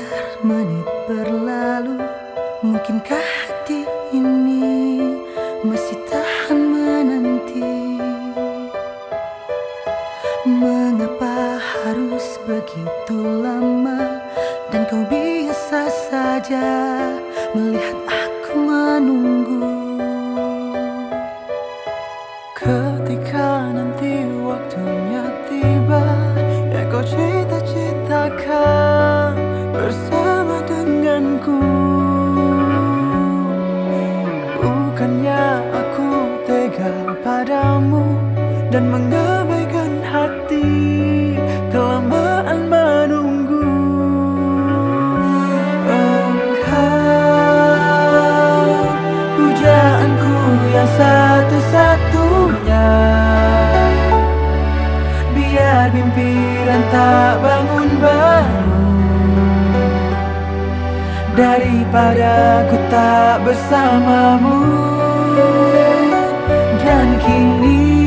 menit berlalu, mungkinkah hati ini masih tahan menanti? Mengapa harus begitu lama dan kau biasa saja melihat aku menunggu? Ketika nanti waktunya tiba, yang kau cita-citakan bersama denganku, bukannya aku tega padamu dan mengabaikan hati kelamaan menunggu. Engkau pujaanku yang satu-satunya, biar mimpi dan tak bangun-bangun, daripada ku tak bersamamu. Dan kini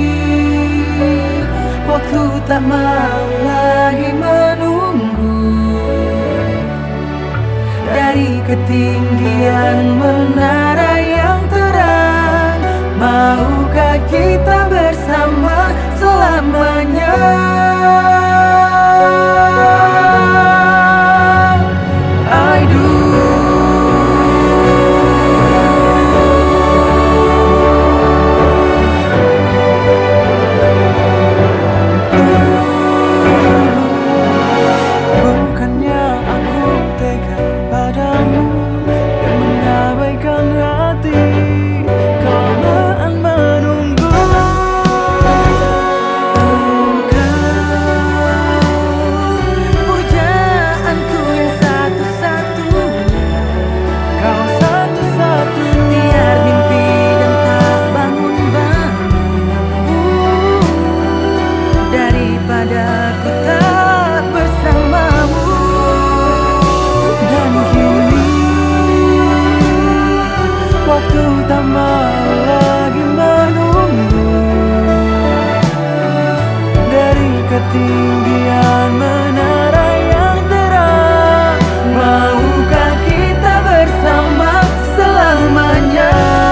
waktu tak mau lagi menunggu, dari ketinggian menara yang terang, maukah kita bersama selamanya? I do. Bukannya aku tega padamu dan mengabaikan hati kelamaan menunggu. Engkau pujaanku yang satu-satunya, kau satu-satunya, Biar mimpi dan tak bangun-bangun, daripada ku tak bersamamu. dan kini waktu tak mau lagi menunggu, dari ketinggian menara yang terang, Maukah kita bersama selamanya?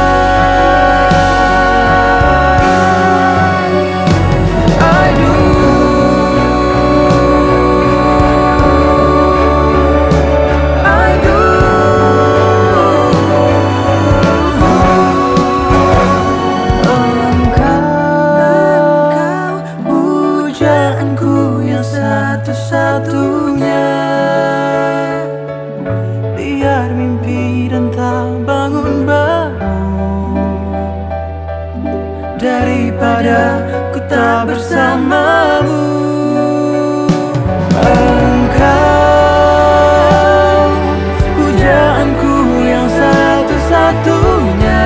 I do. I do. Engkau pujaanku yang satu-satunya, biar mimpi dan tak bangun-bangun, daripada ku tak bersamamu. Engkau pujaanku yang satu-satunya,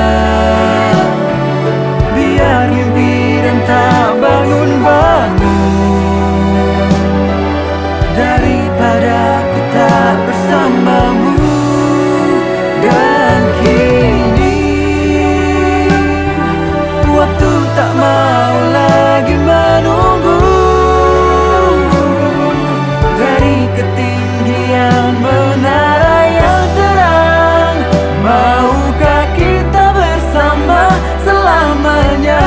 biar mimpi dan tak bangun-bangun, daripada ku tak bersamamu. Dan kini waktu tak mau lagi menunggu, dari ketinggian menara yang terang, maukah kita bersama selamanya?